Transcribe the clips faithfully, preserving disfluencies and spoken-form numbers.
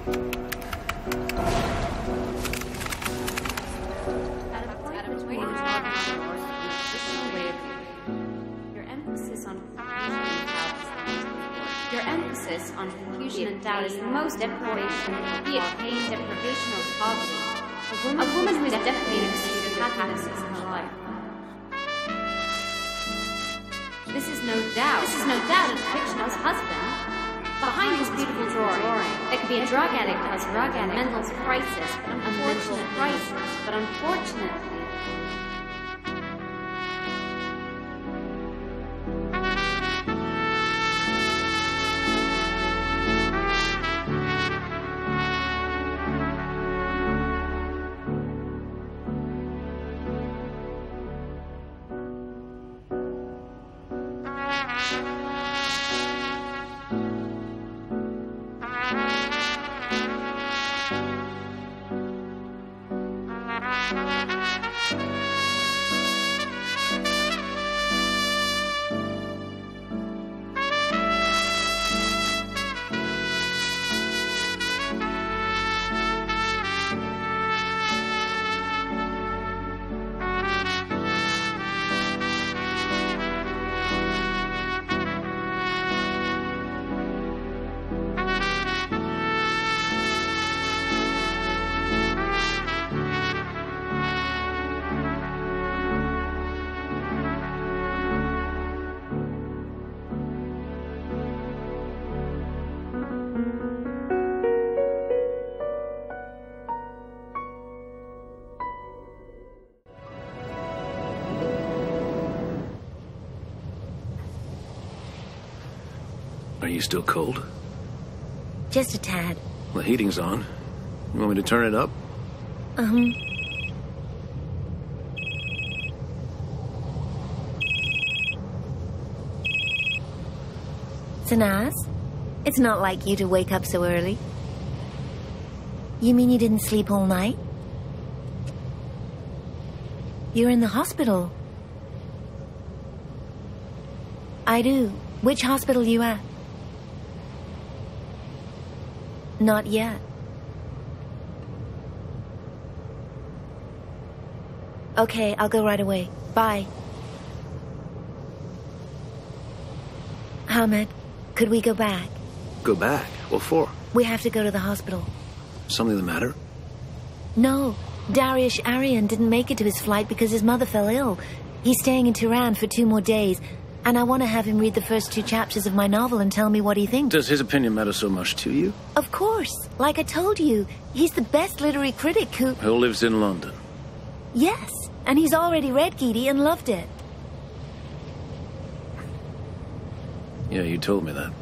On confusion and doubt is the most important, be it pain, deprivation, or poverty. A woman, a woman who is definitely in pursuit of happiness in her life. This is no doubt. This is no doubt a depiction of his husband. Behind his beautiful drawing, there could be a drug addict who has drug addict, mental crisis, but unfortunately, crisis, but unfortunately. Are you still cold? Just a tad. The heating's on. You want me to turn it up? Um... Sanaz, it's not like you to wake up so early. You mean you didn't sleep all night? You're in the hospital. I do. Which hospital you at? Not yet. Okay, I'll go right away. Bye. Hamid, could we go back? Go back? What for? We have to go to the hospital. Something the matter? No. Dariush Aryan didn't make it to his flight because his mother fell ill. He's staying in Tehran for two more days, and I want to have him read the first two chapters of my novel and tell me what he thinks. Does his opinion matter so much to you? Of course. Like I told you, he's the best literary critic who... Who lives in London? Yes, and he's already read Gidi and loved it. Yeah, you told me that.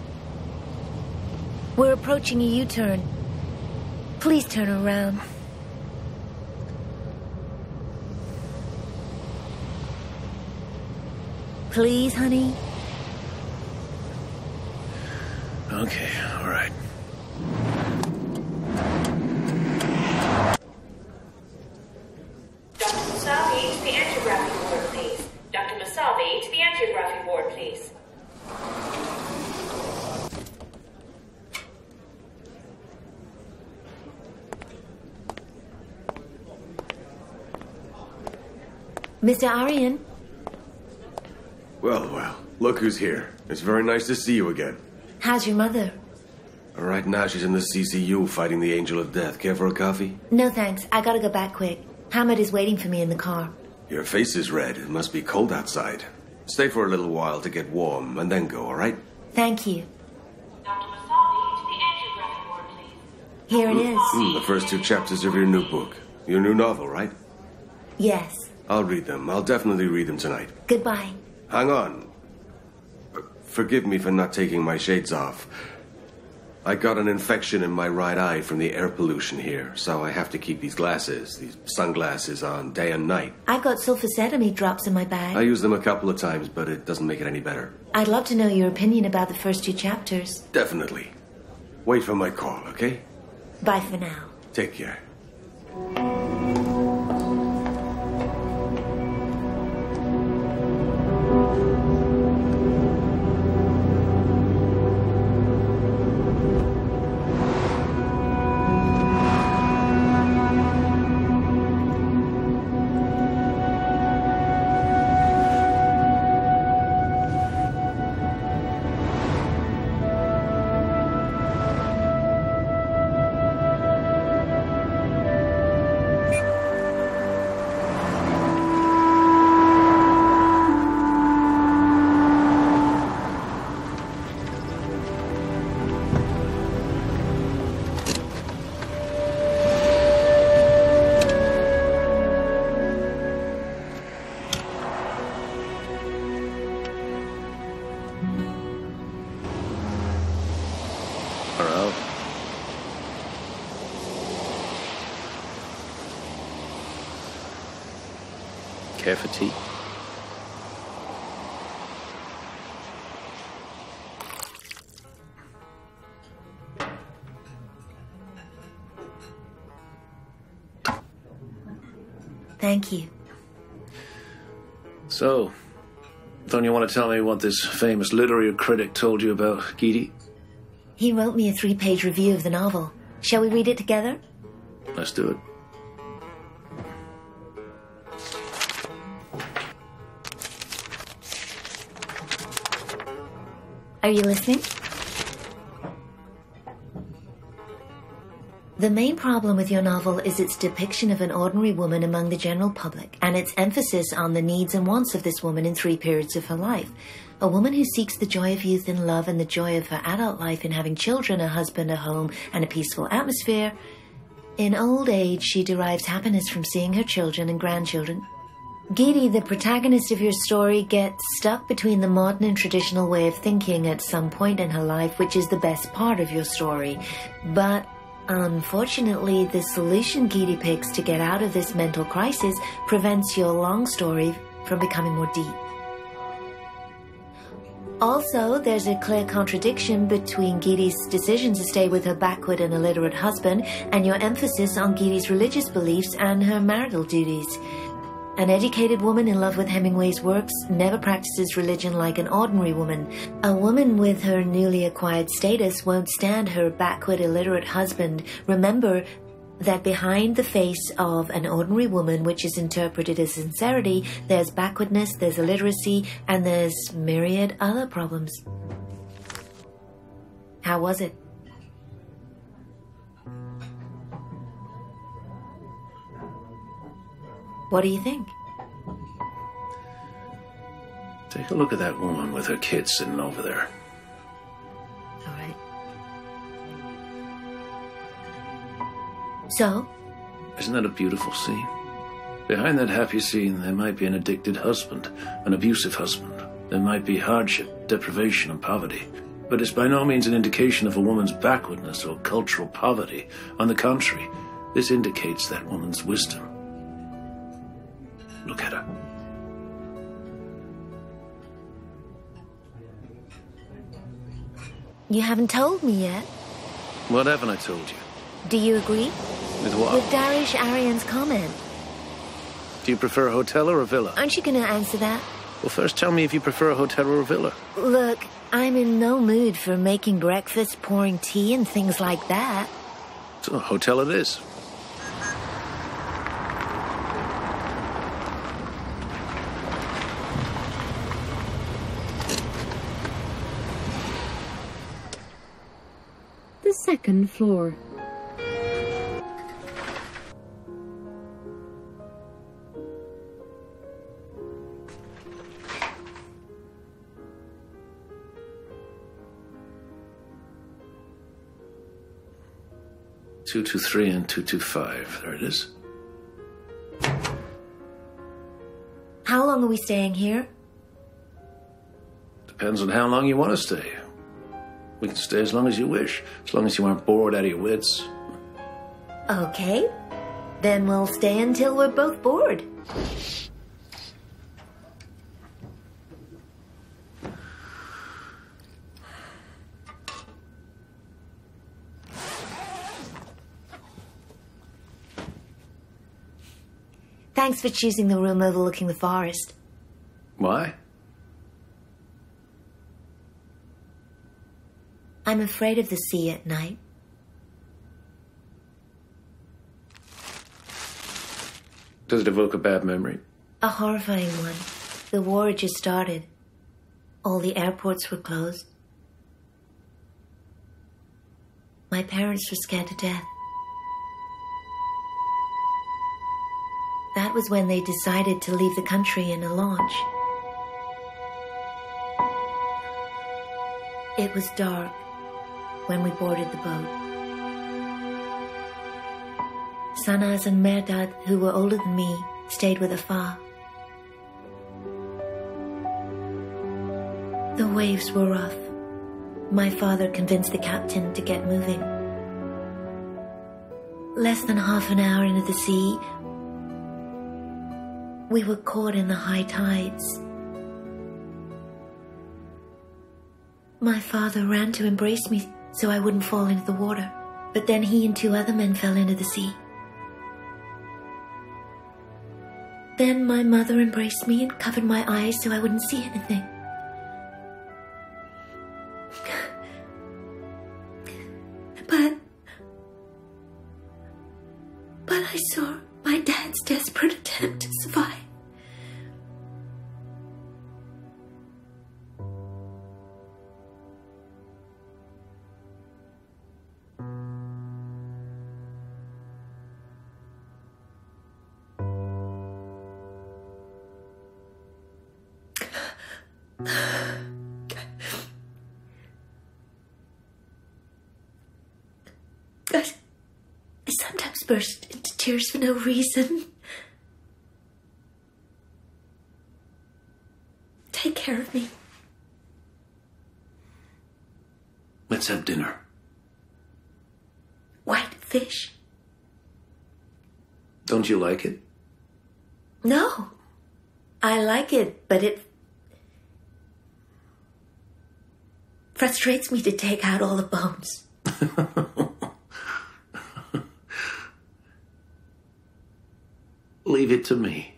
We're approaching a U-turn. Please turn around. Please, honey? Okay, all right. Doctor Masavi, to the angiography ward, please. Doctor Masavi, to the angiography ward, please. Mister Aryan? Well, well, look who's here. It's very nice to see you again. How's your mother? Right now she's in the C C U fighting the Angel of Death. Care for a coffee? No thanks, I gotta go back quick. Hamid is waiting for me in the car. Your face is red. It must be cold outside. Stay for a little while to get warm, and then go, all right? Thank you. Doctor Masavi, to the angiography ward, please. Here it is. Mm, the first two chapters of your new book. Your new novel, right? Yes. I'll read them. I'll definitely read them tonight. Goodbye. Hang on. Forgive me for not taking my shades off. I got an infection in my right eye from the air pollution here, so I have to keep these glasses, these sunglasses on day and night. I've got sulfacetamide drops in my bag. I used them a couple of times, but it doesn't make it any better. I'd love to know your opinion about the first two chapters. Definitely. Wait for my call, okay? Bye for now. Take care. care for tea? Thank you. So, don't you want to tell me what this famous literary critic told you about Gidi? He wrote me a three-page review of the novel. Shall we read it together? Let's do it. Are you listening? The main problem with your novel is its depiction of an ordinary woman among the general public, and its emphasis on the needs and wants of this woman in three periods of her life. A woman who seeks the joy of youth in love and the joy of her adult life in having children, a husband, a home, and a peaceful atmosphere. In old age, she derives happiness from seeing her children and grandchildren. Gidi, the protagonist of your story, gets stuck between the modern and traditional way of thinking at some point in her life, which is the best part of your story. But unfortunately, the solution Gidi picks to get out of this mental crisis prevents your long story from becoming more deep. Also, there's a clear contradiction between Gidi's decision to stay with her backward and illiterate husband and your emphasis on Gidi's religious beliefs and her marital duties. An educated woman in love with Hemingway's works never practices religion like an ordinary woman. A woman with her newly acquired status won't stand her backward illiterate husband. Remember that behind the face of an ordinary woman, which is interpreted as sincerity, there's backwardness, there's illiteracy, and there's myriad other problems. How was it? What do you think? Take a look at that woman with her kids sitting over there. All right. So? Isn't that a beautiful scene? Behind that happy scene, there might be an addicted husband, an abusive husband. There might be hardship, deprivation, and poverty. But it's by no means an indication of a woman's backwardness or cultural poverty. On the contrary, this indicates that woman's wisdom. Look at her. You haven't told me yet. What haven't I told you? Do you agree? With what? With Dariush Aryan's comment. Do you prefer a hotel or a villa? Aren't you going to answer that? Well, first tell me if you prefer a hotel or a villa. Look, I'm in no mood for making breakfast, pouring tea, and things like that. So a hotel it is. The second floor. two two three and two two five. There it is. How long are we staying here? Depends on how long you want to stay. We can stay as long as you wish, as long as you aren't bored out of your wits. Okay. Then we'll stay until we're both bored. Thanks for choosing the room overlooking the forest. Why? I'm afraid of the sea at night. Does it evoke a bad memory? A horrifying one. The war had just started. All the airports were closed. My parents were scared to death. That was when they decided to leave the country in a launch. It was dark when we boarded the boat. Sanaz and Mehrdad, who were older than me, stayed with Afar. The waves were rough. My father convinced the captain to get moving. Less than half an hour into the sea, We were caught in the high tides. My father ran to embrace me so I wouldn't fall into the water, but then he and two other men fell into the sea. Then my mother embraced me and covered my eyes so I wouldn't see anything. But... But I saw my dad's desperate attempt to survive. I, I sometimes burst into tears for no reason. Take care of me. Let's have dinner. White fish? Don't you like it? No. I like it, but it frustrates me to take out all the bones. Leave it to me.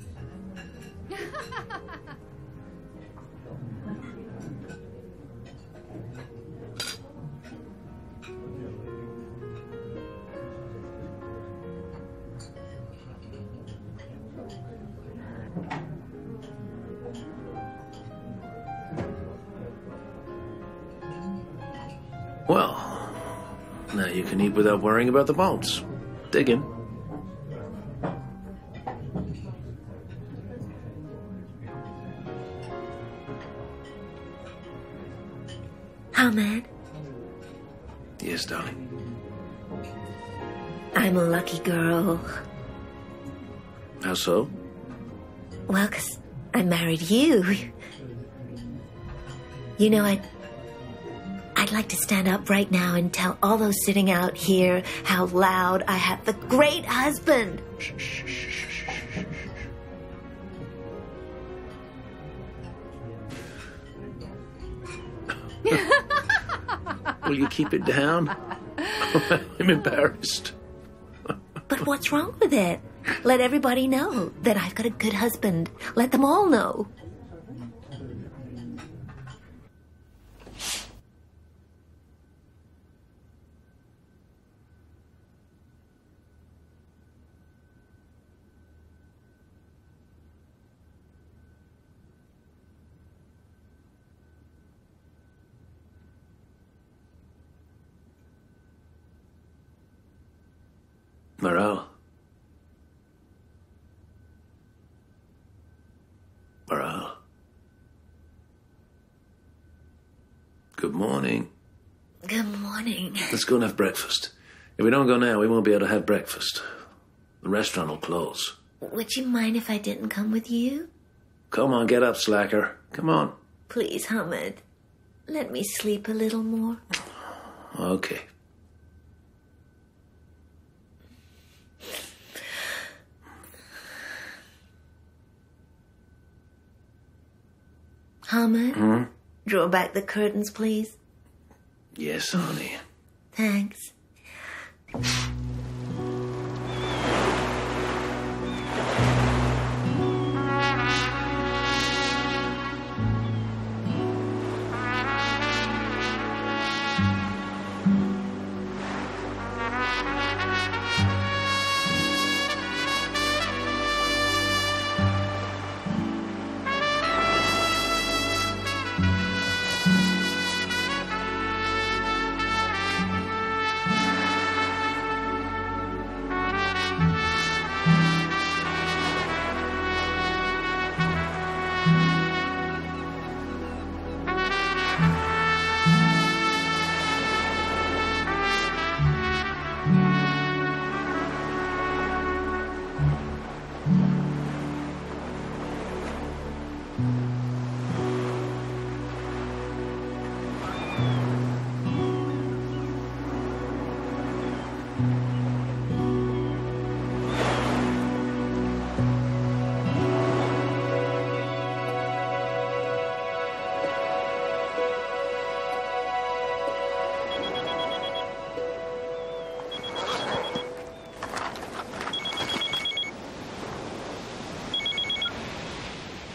Well, now you can eat without worrying about the bones. Dig in. Ahmed? Yes, darling. I'm a lucky girl. How so? Well, 'cause I married you. You know, I'd... I'd like to stand up right now and tell all those sitting out here how loud I have the great husband. Shh, shh, shh, shh, shh, shh. Will you keep it down? I'm embarrassed. But what's wrong with it? Let everybody know that I've got a good husband. Let them all know. Morale. Morale. Good morning. Good morning. Let's go and have breakfast. If we don't go now, we won't be able to have breakfast. The restaurant will close. Would you mind if I didn't come with you? Come on, get up, slacker. Come on. Please, Hamid. Let me sleep a little more. Okay. Hamid? Hmm? Draw back the curtains, please. Yes, honey. Thanks.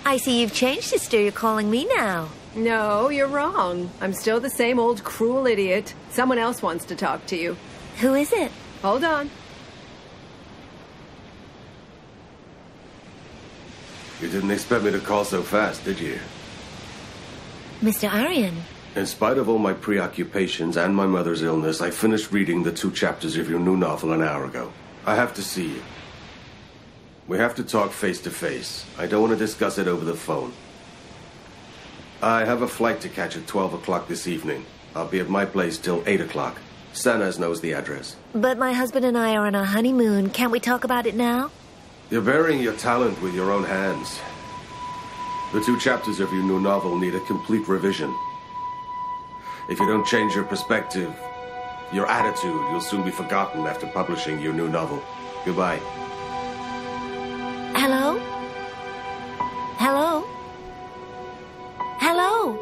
I see you've changed, sister. You're calling me now. No, you're wrong. I'm still the same old cruel idiot. Someone else wants to talk to you. Who is it? Hold on. You didn't expect me to call so fast, did you? Mister Aryan. In spite of all my preoccupations and my mother's illness, I finished reading the two chapters of your new novel an hour ago. I have to see you. We have to talk face to face. I don't want to discuss it over the phone. I have a flight to catch at twelve o'clock this evening. I'll be at my place till eight o'clock. Sanaz knows the address. But my husband and I are on our honeymoon. Can't we talk about it now? You're burying your talent with your own hands. The two chapters of your new novel need a complete revision. If you don't change your perspective, your attitude, you'll soon be forgotten after publishing your new novel. Goodbye. Hello? Hello? Hello?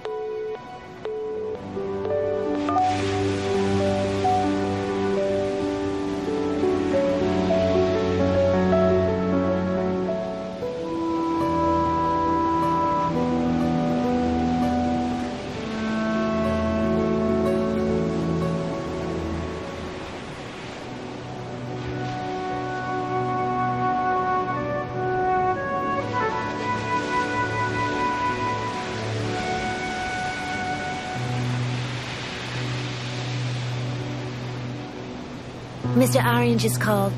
Mister Aryan just called.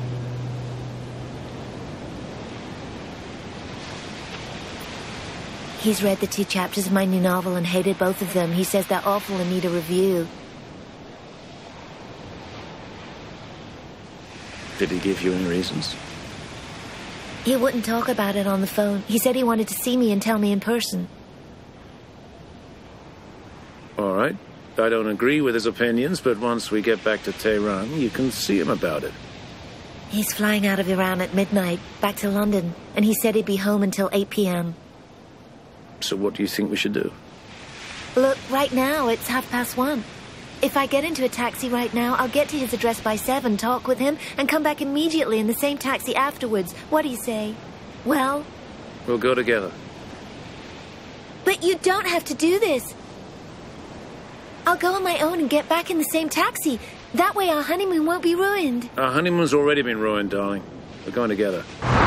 He's read the two chapters of my new novel and hated both of them. He says they're awful and need a review. Did he give you any reasons? He wouldn't talk about it on the phone. He said he wanted to see me and tell me in person. All right. I don't agree with his opinions, but once we get back to Tehran, you can see him about it. He's flying out of Iran at midnight, back to London, and he said he'd be home until eight p.m. So what do you think we should do? Look, right now it's half past one. If I get into a taxi right now, I'll get to his address by seven, talk with him, and come back immediately in the same taxi afterwards. What do you say? Well? We'll go together. But you don't have to do this. I'll go on my own and get back in the same taxi. That way our honeymoon won't be ruined. Our honeymoon's already been ruined, darling. We're going together.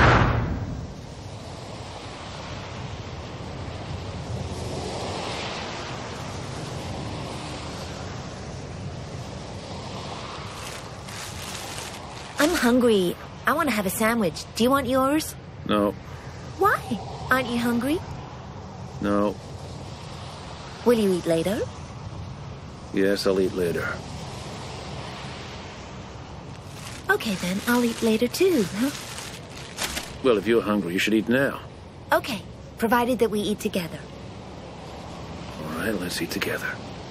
I'm hungry. I want to have a sandwich. Do you want yours? No. Why? Aren't you hungry? No. Will you eat later? Yes, I'll eat later. Okay, then. I'll eat later, too, huh? Well, if you're hungry, you should eat now. Okay, provided that we eat together. All right, let's eat together.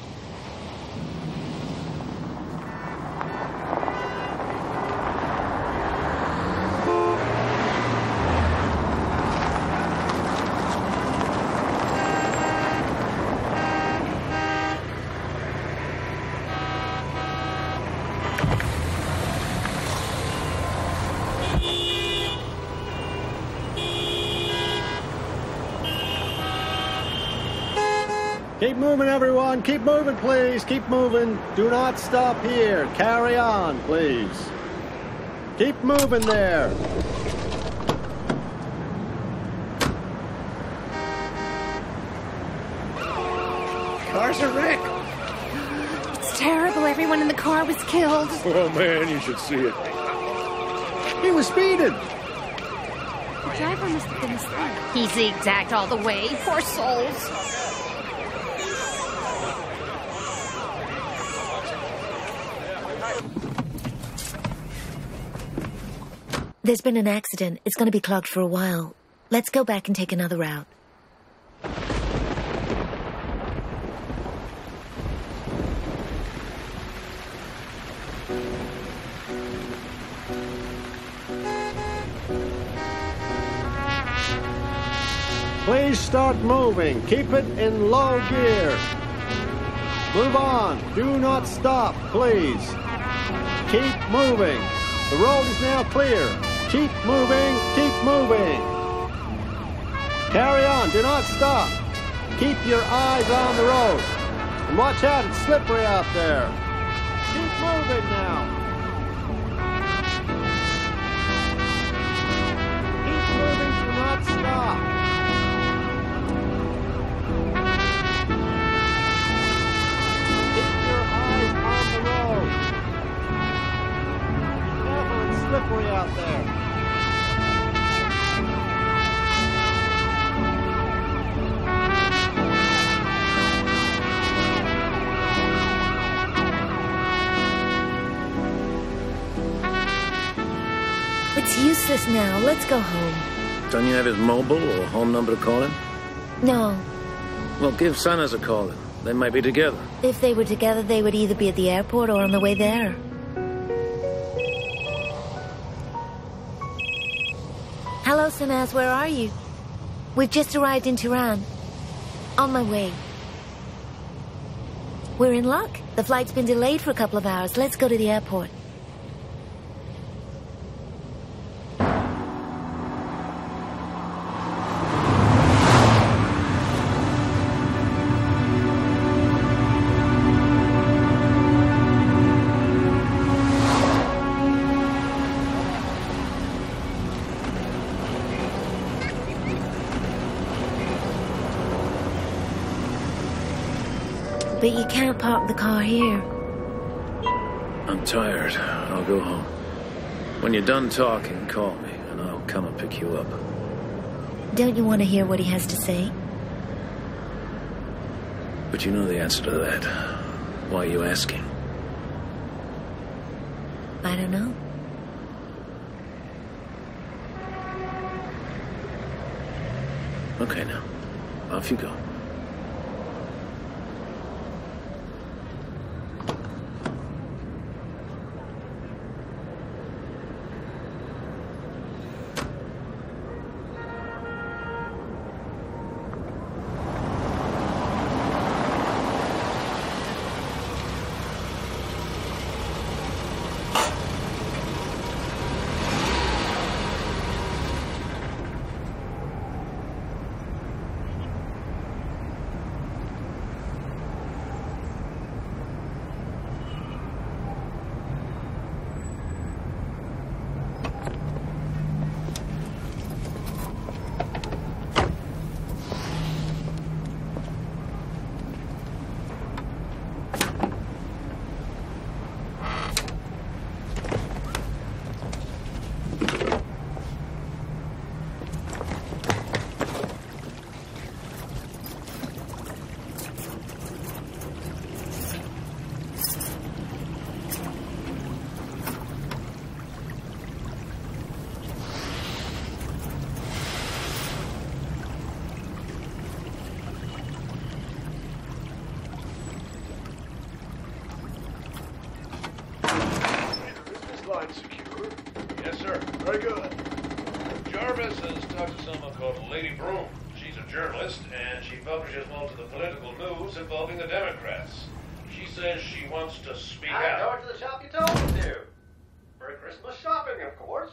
Keep moving, everyone. Keep moving, please. Keep moving. Do not stop here. Carry on, please. Keep moving there. Car's a wreck. It's terrible. Everyone in the car was killed. Oh, man, you should see it. He was speeding. The driver must have been asleep. He zigzagged all the way. Poor souls. There's been an accident. It's going to be clogged for a while. Let's go back and take another route. Please start moving. Keep it in low gear. Move on. Do not stop, please. Keep moving. The road is now clear. Keep moving. Keep moving. Carry on, do not stop. Keep your eyes on the road. And watch out, it's slippery out there. Keep moving now. Keep moving, do not stop. Keep your eyes on the road. Be careful, it's slippery out there. It's useless now. Let's go home. Don't you have his mobile or home number to call him? No. Well, give Sanas a call then. They might be together. If they were together, they would either be at the airport or on the way there. Hello, Sanaz, where are you? We've just arrived in Tehran. On my way. We're in luck. The flight's been delayed for a couple of hours. Let's go to the airport. But you can't park the car here. I'm tired. I'll go home. When you're done talking, call me, and I'll come and pick you up. Don't you want to hear what he has to say? But you know the answer to that. Why are you asking? I don't know. Okay, now. Off you go. Secure? Yes, sir. Very good. Jarvis has talked to someone called Lady Broom. She's a journalist, and she publishes most of the political news involving the Democrats. She says she wants to speak I out. go to the shop you told me to. For Christmas shopping, of course.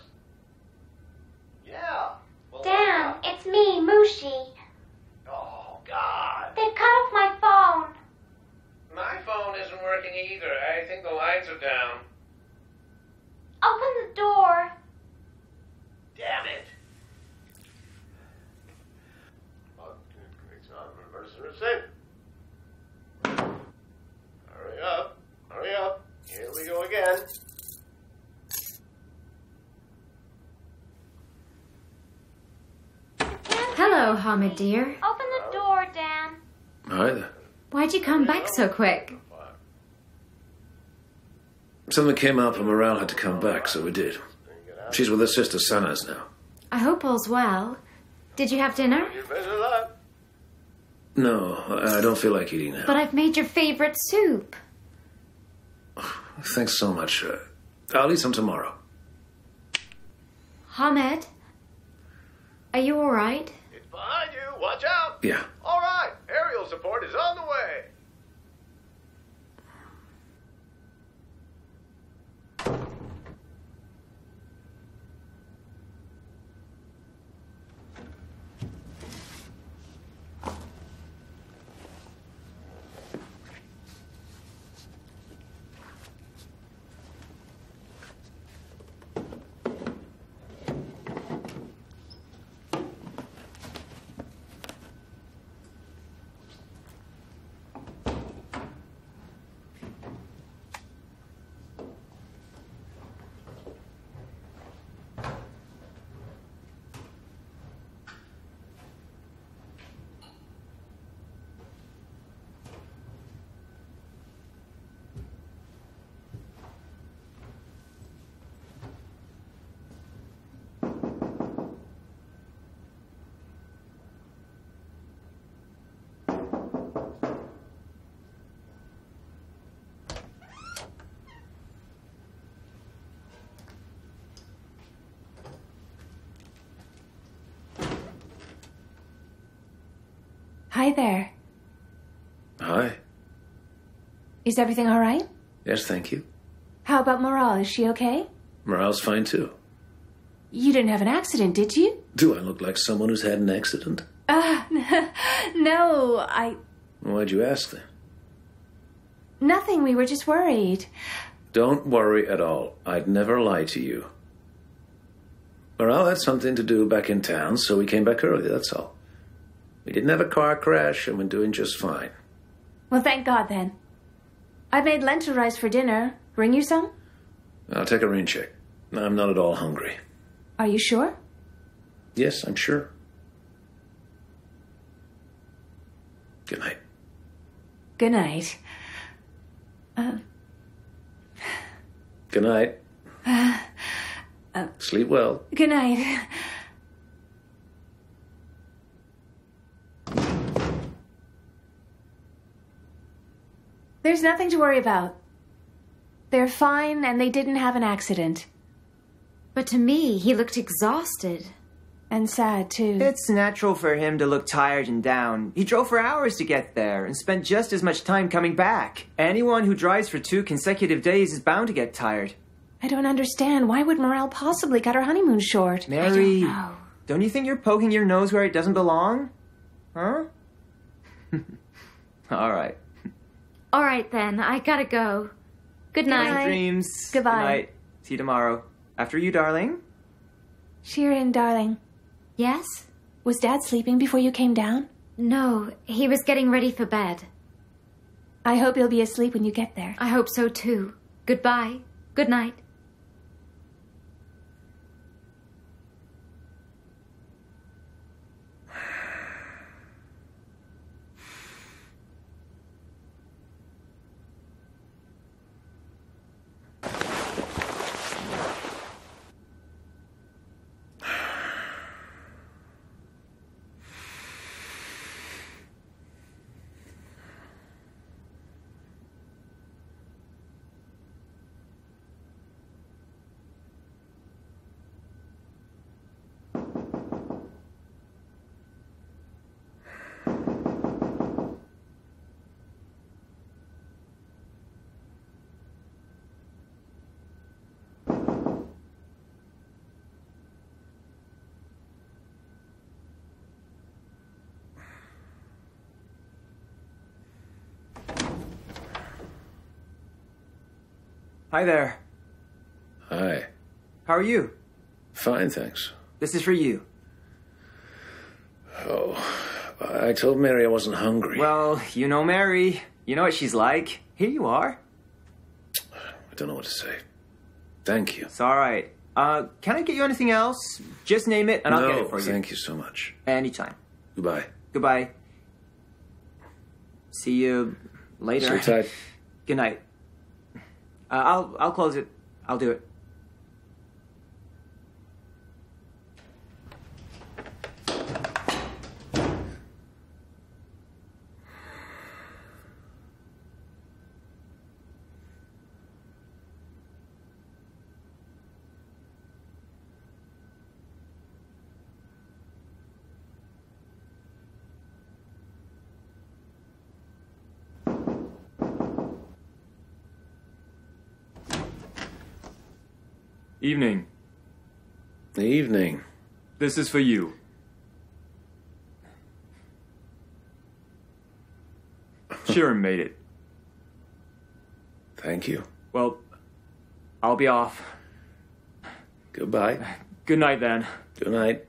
Yeah. Well, Dan, it's me, Mushi. oh, God. They've cut off my phone. My phone isn't working either. I think the lights are down. Open the door. Damn it. Oh, it's on reverse receipt. Hurry up. Hurry up. Here we go again. Hello, Hamid dear. Open the door, Dan. Hi there. Why'd you come back so quick? Something came up and Morale had to come back, so we did. She's with her sister Sanas now. I hope all's well. Did you have dinner? No, I don't feel like eating now. But I've made your favorite soup. Thanks so much. Uh, I'll eat some tomorrow. Hamid, are you all right? It's behind you. Watch out. Yeah. All right. Aerial support is on the way. Hi there. Hi. Is everything all right? Yes, thank you. How about Morale? Is she okay? Morale's fine, too. You didn't have an accident, did you? Do I look like someone who's had an accident? Uh, no, I... Why'd you ask then? Nothing, we were just worried. Don't worry at all. I'd never lie to you. Morale had something to do back in town, so we came back early, that's all. We didn't have a car crash, and we're doing just fine. Well, thank God, then. I made lentil rice for dinner. Bring you some? I'll take a rain check. I'm not at all hungry. Are you sure? Yes, I'm sure. Good night. Good night. Uh, Good night. uh, uh, Sleep well. Good night. There's nothing to worry about. They're fine, and they didn't have an accident. But to me, he looked exhausted. And sad, too. It's natural for him to look tired and down. He drove for hours to get there and spent just as much time coming back. Anyone who drives for two consecutive days is bound to get tired. I don't understand. Why would Morale possibly cut her honeymoon short? Mary, I don't know. Don't you think you're poking your nose where it doesn't belong? Huh? All right. All right, then. I gotta go. Good night. Sweet dreams. Goodbye. Good night. See you tomorrow. After you, darling. Sheeran, darling. Yes? Was Dad sleeping before you came down? No, he was getting ready for bed. I hope you'll be asleep when you get there. I hope so, too. Goodbye. Good night. Hi there. Hi. How are you? Fine, thanks. This is for you. Oh, I told Mary I wasn't hungry. Well, you know Mary. You know what she's like. Here you are. I don't know what to say. Thank you. It's all right. Uh, can I get you anything else? Just name it and I'll no, get it for you. Thank you so much. Anytime. Goodbye. Goodbye. See you later. Sleep tight. Good night. Uh, I'll I'll close it. I'll do it. Evening. Evening. This is for you. Sheeran made it. Thank you. Well, I'll be off. Goodbye. Good night, then. Good night.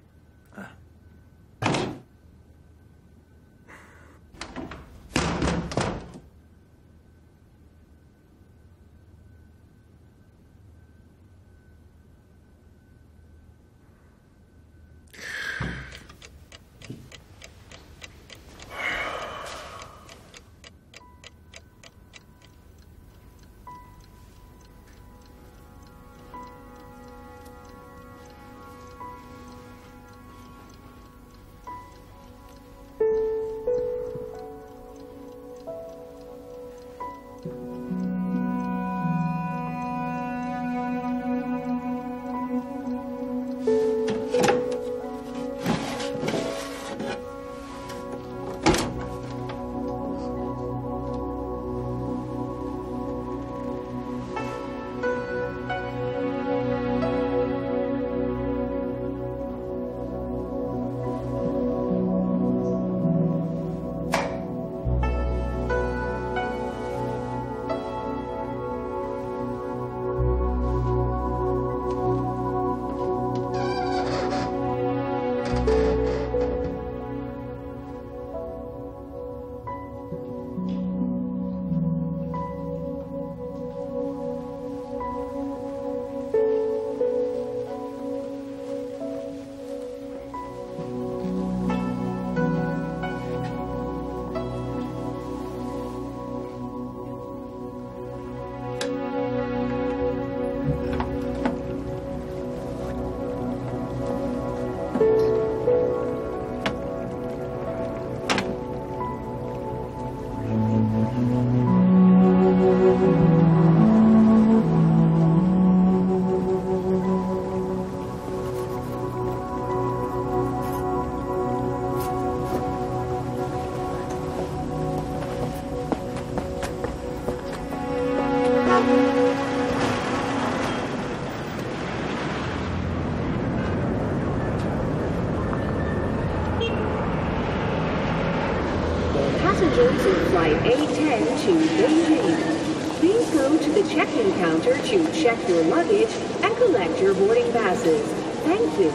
Passengers in Flight A ten to Beijing, please go to the check-in counter to check your luggage and collect your boarding passes. Thank you.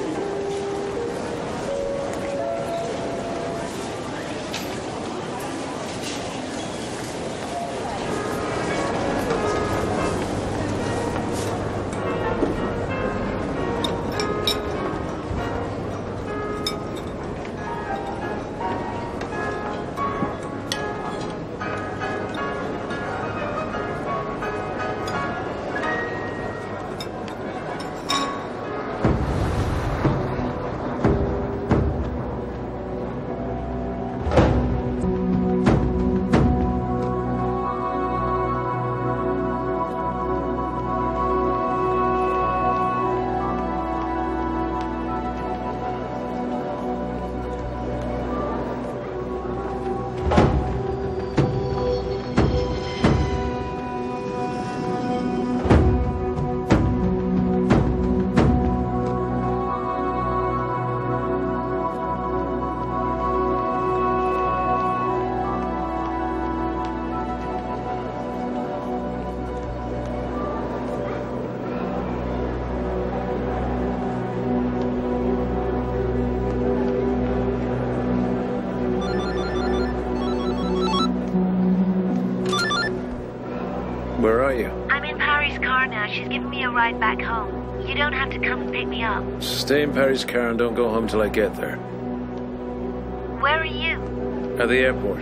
Where are you? I'm in Parry's car now. She's giving me a ride back home. You don't have to come and pick me up. Stay in Parry's car and don't go home till I get there. Where are you? At the airport.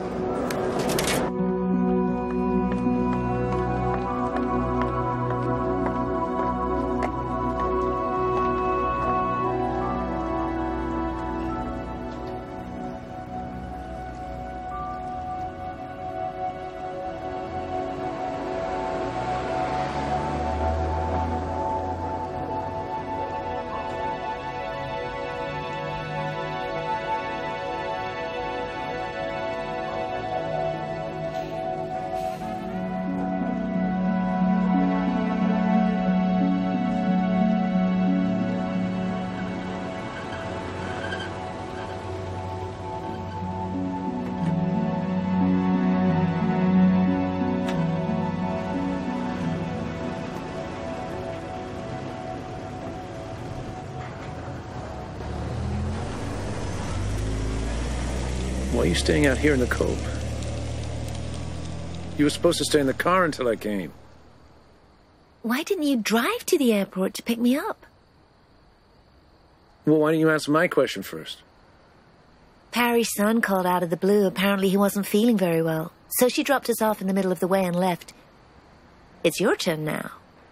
Why are you staying out here in the cold? You were supposed to stay in the car until I came. Why didn't you drive to the airport to pick me up? Well, why didn't you answer my question first? Parry's son called out of the blue. Apparently he wasn't feeling very well. So she dropped us off in the middle of the way and left. It's your turn now.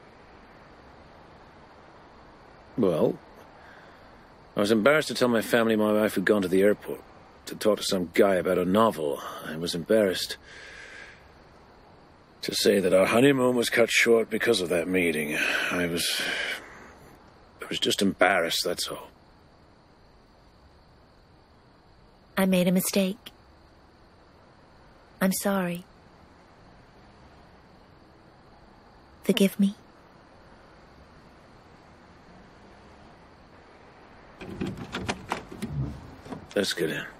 Well, I was embarrassed to tell my family my wife had gone to the airport to talk to some guy about a novel. I was embarrassed to say that our honeymoon was cut short because of that meeting. I was... I was just embarrassed, that's all. I made a mistake. I'm sorry. Forgive me. Let's get in.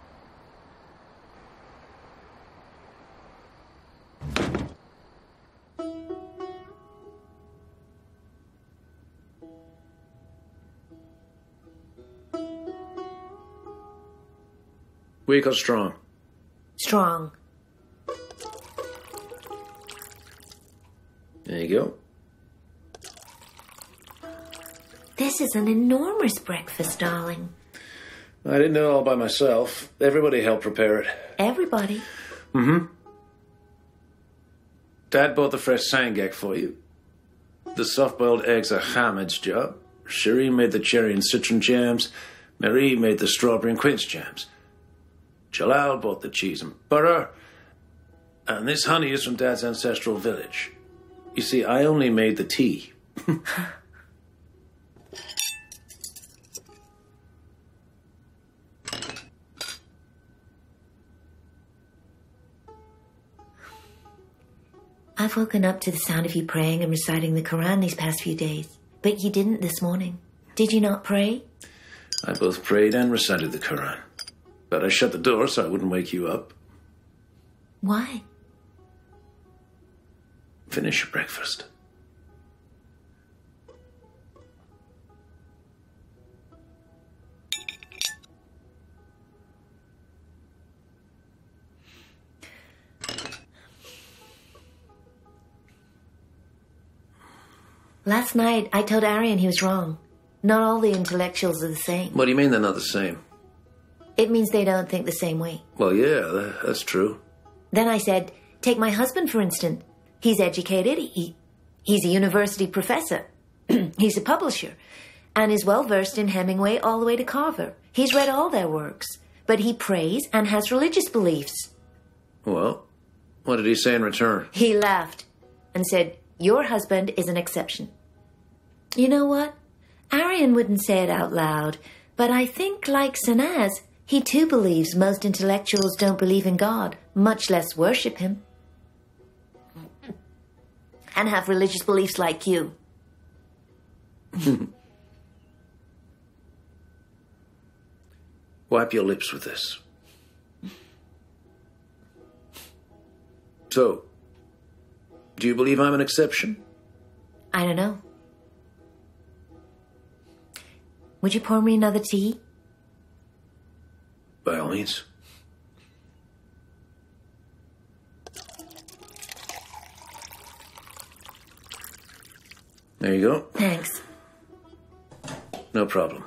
Weak or strong? Strong. There you go. This is an enormous breakfast, darling. I didn't do it all by myself. Everybody helped prepare it. Everybody? Mm-hmm. Dad bought the fresh sangak for you. The soft-boiled eggs are Hamid's job. Shireen made the cherry and citron jams. Marie made the strawberry and quince jams. Jalal bought the cheese and butter. And this honey is from Dad's ancestral village. You see, I only made the tea. I've woken up to the sound of you praying and reciting the Quran these past few days. But you didn't this morning. Did you not pray? I both prayed and recited the Quran. But I shut the door so I wouldn't wake you up. Why? Finish your breakfast. Last night, I told Arian he was wrong. Not all the intellectuals are the same. What do you mean they're not the same? It means they don't think the same way. Well, yeah, that, that's true. Then I said, take my husband, for instance. He's educated. He, he's a university professor. He's a publisher. And is well-versed in Hemingway all the way to Carver. He's read all their works. But he prays and has religious beliefs. Well, what did he say in return? He laughed and said, your husband is an exception. You know what? Arian wouldn't say it out loud, but I think, like Sanaz, he too believes most intellectuals don't believe in God, much less worship him. And have religious beliefs like you. Wipe your lips with this. So, do you believe I'm an exception? I don't know. Would you pour me another tea? By all means. There you go. Thanks. No problem.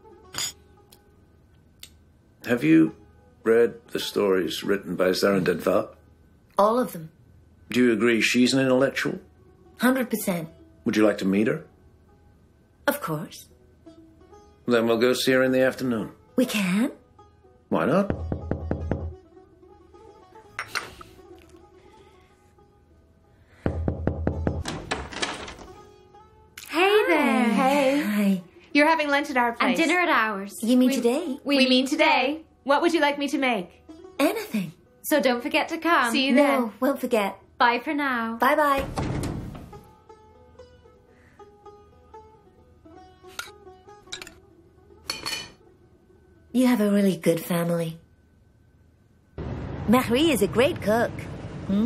Have you read the stories written by Zarin Dedva? All of them. Do you agree she's an intellectual? one hundred percent. Would you like to meet her? Of course. Then we'll go see her in the afternoon. We can? Why not? Hey there. Hey. Hi. You're having lunch at our place. And dinner at ours. You mean we, today? We, we mean today. What would you like me to make? Anything. So don't forget to come. See you no, then. won't forget. Bye for now. Bye-bye. You have a really good family. Marie is a great cook. Hmm?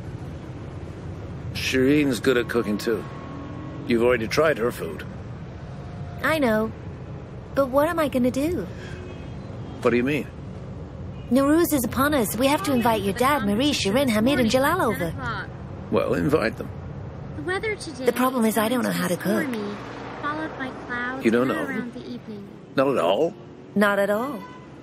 Shireen's good at cooking too. You've already tried her food. I know. But what am I going to do? What do you mean? Nowruz is upon us. We have to invite your dad, Marie, Shireen, Hamid, and Jalal over. Well, invite them. The weather today. The problem is I don't know how to cook. Stormy, followed by clouds You don't know? around the evening. Not at all? Not at all.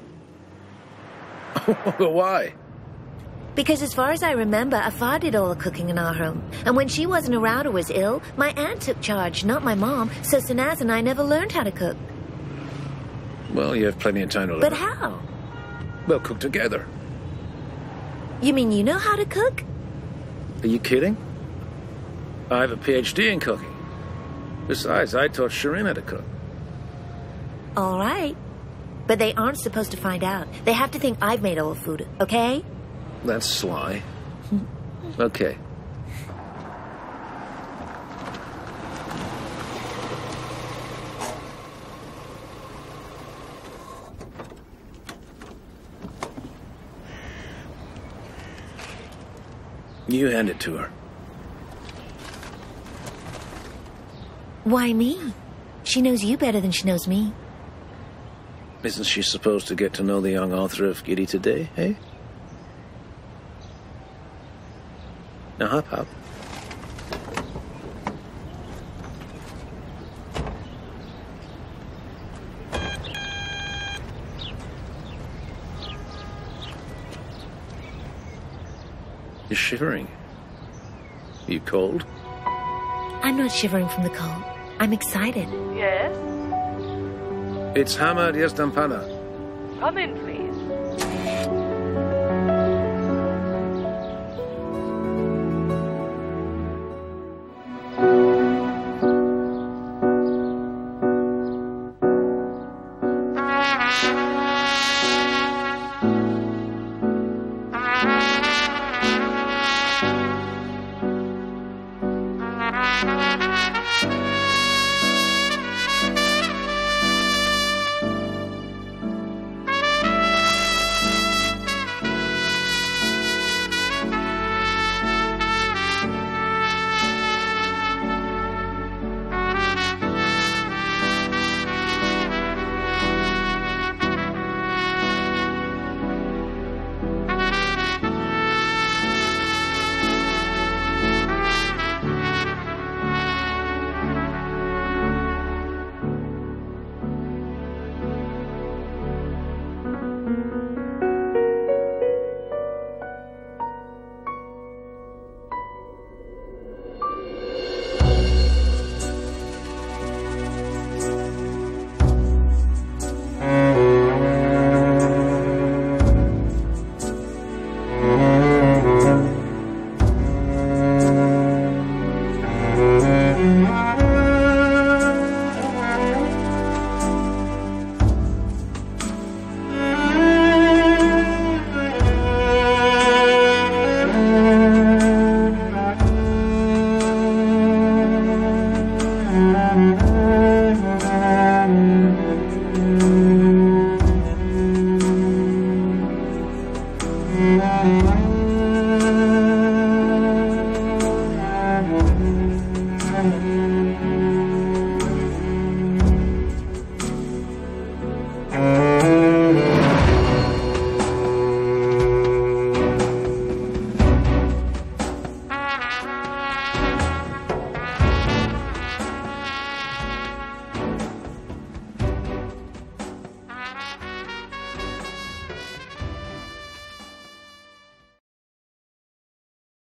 Why? Because as far as I remember, Afar did all the cooking in our home. And when she wasn't around or was ill, my aunt took charge, not my mom. So Sanaz and I never learned how to cook. Well, you have plenty of time to learn. But how? We'll cook together. You mean you know how to cook? Are you kidding? I have a P H D in cooking. Besides, I taught Shireen how to cook. All right. But they aren't supposed to find out. They have to think I've made all the food, okay? That's sly. Okay. You hand it to her. Why me? She knows you better than she knows me. Isn't she supposed to get to know the young author of Giddy today, eh? Now hop, hop. You're shivering. You cold? I'm not shivering from the cold. I'm excited. Yes? It's Hamad Yazdampana. Come in, please.